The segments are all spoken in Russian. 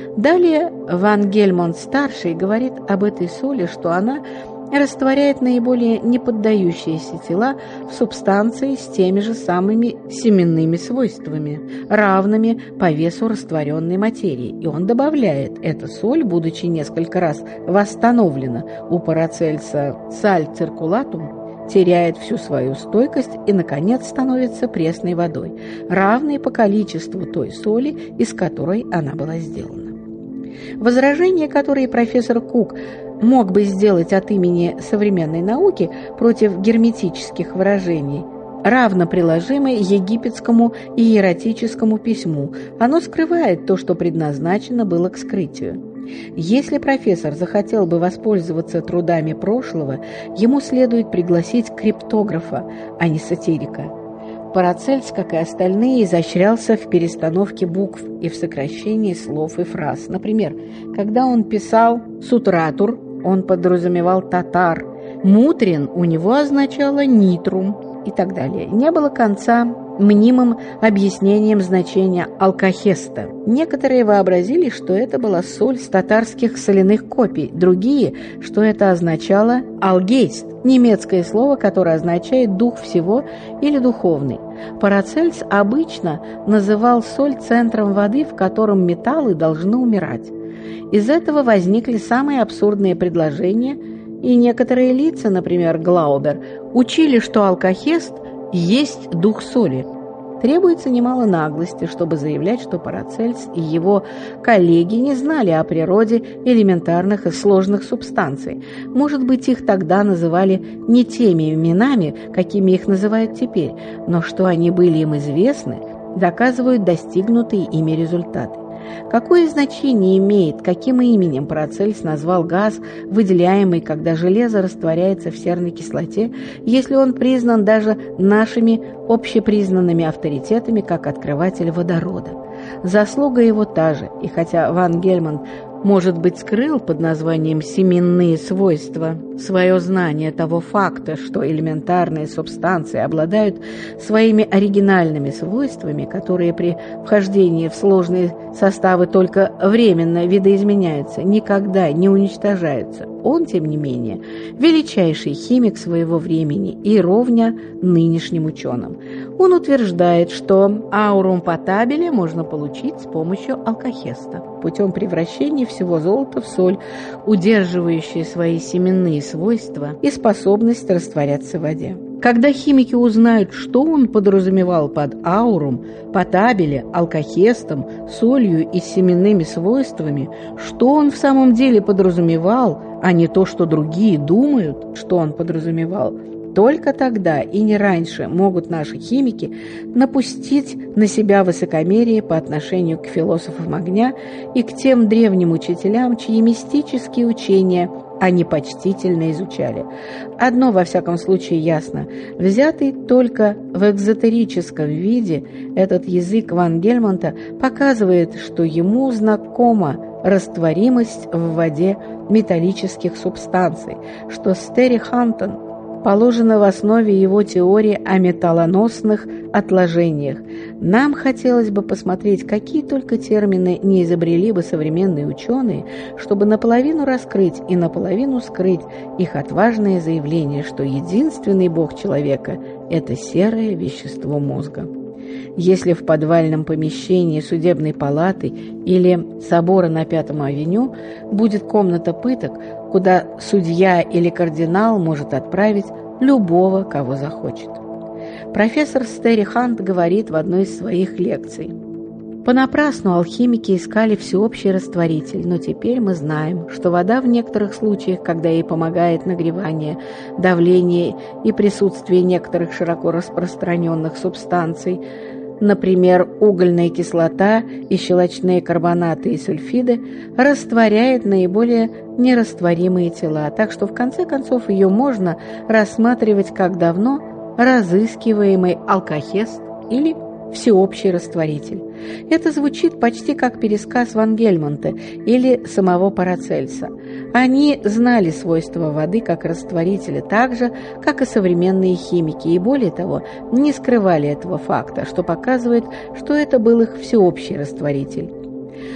Далее Ван Гельмонт-старший говорит об этой соли, что она растворяет наиболее неподдающиеся тела в субстанции с теми же самыми семенными свойствами, равными по весу растворенной материи. И он добавляет, эта соль, будучи несколько раз восстановлена у Парацельса сальциркулатум, теряет всю свою стойкость и, наконец, становится пресной водой, равной по количеству той соли, из которой она была сделана. Возражения, которые профессор Кук мог бы сделать от имени современной науки против герметических выражений, равно приложимы египетскому иератическому письму. Оно скрывает то, что предназначено было к скрытию. Если профессор захотел бы воспользоваться трудами прошлого, ему следует пригласить криптографа, а не сатирика. Парацельс, как и остальные, изощрялся в перестановке букв и в сокращении слов и фраз. Например, когда он писал «сутратур», он подразумевал «татар», «мутрин» у него означало «нитрум» и так далее. Не было конца мнимым объяснением значения алкохеста. Некоторые вообразили, что это была соль с татарских соляных копий, другие, что это означало алгейст, немецкое слово, которое означает «дух всего» или «духовный». Парацельс обычно называл соль центром воды, в котором металлы должны умирать. Из этого возникли самые абсурдные предложения, и некоторые лица, например, Глаубер, учили, что алкохест есть дух соли. Требуется немало наглости, чтобы заявлять, что Парацельс и его коллеги не знали о природе элементарных и сложных субстанций. Может быть, их тогда называли не теми именами, какими их называют теперь, но что они были им известны, доказывают достигнутые ими результаты. Какое значение имеет, каким именем Парацельс назвал газ, выделяемый, когда железо растворяется в серной кислоте, если он признан даже нашими общепризнанными авторитетами как открыватель водорода? Заслуга его та же, и хотя Ван Гельмонт, может быть, скрыл под названием «семенные свойства» свое знание того факта, что элементарные субстанции обладают своими оригинальными свойствами, которые при вхождении в сложные составы только временно видоизменяются, никогда не уничтожаются, он, тем не менее, величайший химик своего времени и ровня нынешним ученым. Он утверждает, что аурум потабеле можно получить с помощью алкохеста, путем превращения всего золота в соль, удерживающие свои семенные свойства и способность растворяться в воде. Когда химики узнают, что он подразумевал под аурум, потабеле, алкохестом, солью и семенными свойствами, что он в самом деле подразумевал, а не то, что другие думают, что он подразумевал, только тогда и не раньше могут наши химики напустить на себя высокомерие по отношению к философам огня и к тем древним учителям, чьи мистические учения они почтительно изучали. Одно, во всяком случае, ясно. Взятый только в экзотерическом виде, этот язык Ван Гельмонта показывает, что ему знакома растворимость в воде металлических субстанций, что Стери Хантон положено в основе его теории о металлоносных отложениях. Нам хотелось бы посмотреть, какие только термины не изобрели бы современные ученые, чтобы наполовину раскрыть и наполовину скрыть их отважное заявление, что единственный бог человека – это серое вещество мозга. Если в подвальном помещении судебной палаты или собора на Пятом авеню будет комната пыток, куда судья или кардинал может отправить любого, кого захочет. Профессор Стери Хант говорит в одной из своих лекций: «Понапрасну алхимики искали всеобщий растворитель, но теперь мы знаем, что вода в некоторых случаях, когда ей помогает нагревание, давление и присутствие некоторых широко распространенных субстанций, например, угольная кислота и щелочные карбонаты и сульфиды, растворяет наиболее нерастворимые тела, так что в конце концов ее можно рассматривать как давно разыскиваемый алкохест или всеобщий растворитель». Это звучит почти как пересказ Ван Гельмонта или самого Парацельса. Они знали свойства воды как растворителя так же, как и современные химики, и более того, не скрывали этого факта, что показывает, что это был их всеобщий растворитель.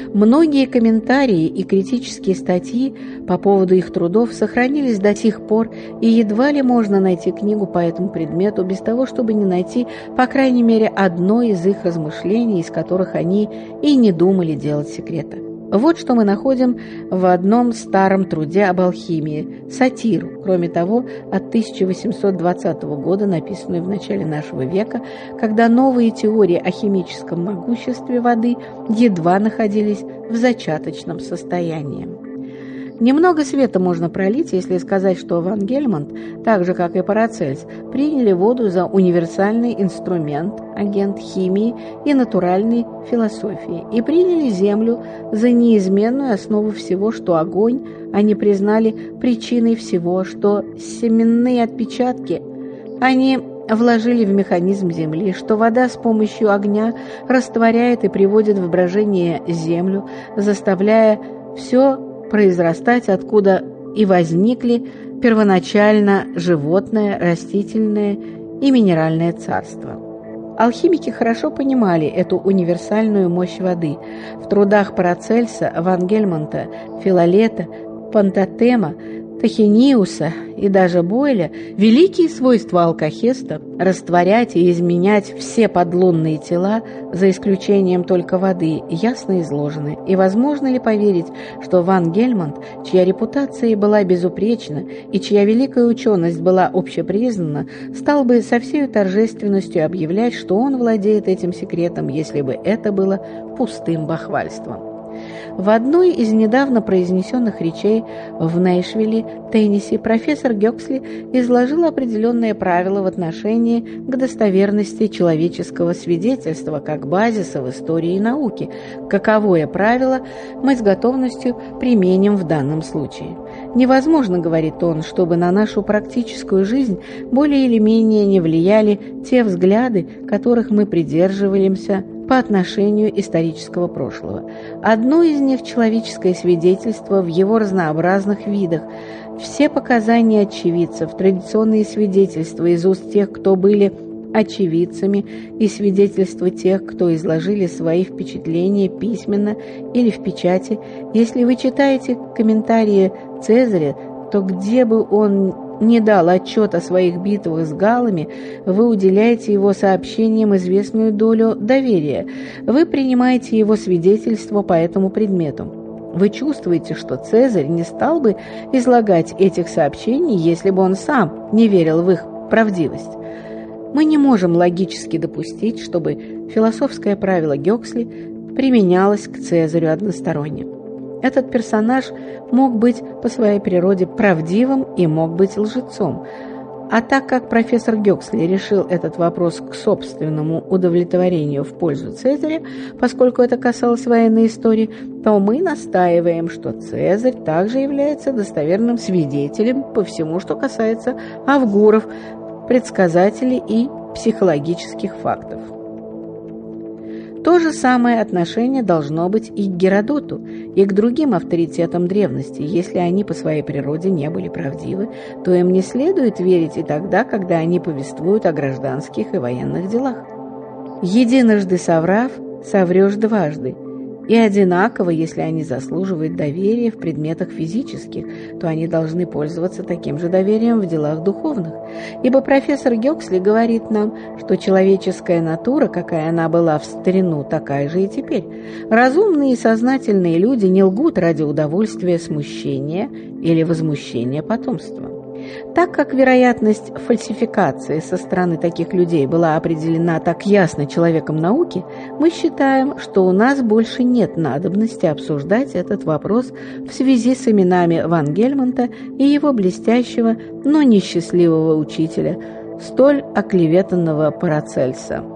Многие комментарии и критические статьи по поводу их трудов сохранились до сих пор, и едва ли можно найти книгу по этому предмету без того, чтобы не найти, по крайней мере, одно из их размышлений, из которых они и не думали делать секрета. Вот что мы находим в одном старом труде об алхимии – сатиру, кроме того, от 1820 года, написанную в начале нашего века, когда новые теории о химическом могуществе воды едва находились в зачаточном состоянии. Немного света можно пролить, если сказать, что Ван Гельмонт, так же как и Парацельс, приняли воду за универсальный инструмент, агент химии и натуральной философии, и приняли землю за неизменную основу всего, что огонь они признали причиной всего, что семенные отпечатки они вложили в механизм Земли, что вода с помощью огня растворяет и приводит в брожение землю, заставляя все произрастать, откуда и возникли первоначально животное, растительное и минеральное царство. Алхимики хорошо понимали эту универсальную мощь воды. В трудах Парацельса, Ван Гельмонта, Филолета, Пантотема, Тахениуса и даже Бойля великие свойства алкохеста – растворять и изменять все подлунные тела, за исключением только воды, ясно изложены. И возможно ли поверить, что Ван Гельмонт, чья репутация была безупречна и чья великая ученость была общепризнана, стал бы со всей торжественностью объявлять, что он владеет этим секретом, если бы это было пустым бахвальством? В одной из недавно произнесенных речей в Нэшвилле, Теннесси, профессор Гёксли изложил определенные правила в отношении к достоверности человеческого свидетельства как базиса в истории и науке. Каковое правило мы с готовностью применим в данном случае. Невозможно, говорит он, чтобы на нашу практическую жизнь более или менее не влияли те взгляды, которых мы придерживаемся по отношению исторического прошлого. Одно из них – человеческое свидетельство в его разнообразных видах. Все показания очевидцев, традиционные свидетельства из уст тех, кто были очевидцами, и свидетельства тех, кто изложили свои впечатления письменно или в печати. Если вы читаете комментарии Цезаря, то где бы он не дал отчет о своих битвах с галлами, вы уделяете его сообщениям известную долю доверия. Вы принимаете его свидетельство по этому предмету. Вы чувствуете, что Цезарь не стал бы излагать этих сообщений, если бы он сам не верил в их правдивость. Мы не можем логически допустить, чтобы философское правило Гёксли применялось к Цезарю односторонне. Этот персонаж мог быть по своей природе правдивым и мог быть лжецом. А так как профессор Гёксли решил этот вопрос к собственному удовлетворению в пользу Цезаря, поскольку это касалось военной истории, то мы настаиваем, что Цезарь также является достоверным свидетелем по всему, что касается авгуров, предсказателей и психологических фактов. То же самое отношение должно быть и к Геродоту, и к другим авторитетам древности. Если они по своей природе не были правдивы, то им не следует верить и тогда, когда они повествуют о гражданских и военных делах. Единожды соврав, соврешь дважды. И одинаково, если они заслуживают доверия в предметах физических, то они должны пользоваться таким же доверием в делах духовных. Ибо профессор Гёксли говорит нам, что человеческая натура, какая она была в старину, такая же и теперь. Разумные и сознательные люди не лгут ради удовольствия смущения или возмущения потомства. Так как вероятность фальсификации со стороны таких людей была определена так ясно человеком науки, мы считаем, что у нас больше нет надобности обсуждать этот вопрос в связи с именами Ван Гельмонта и его блестящего, но несчастливого учителя, столь оклеветанного Парацельса.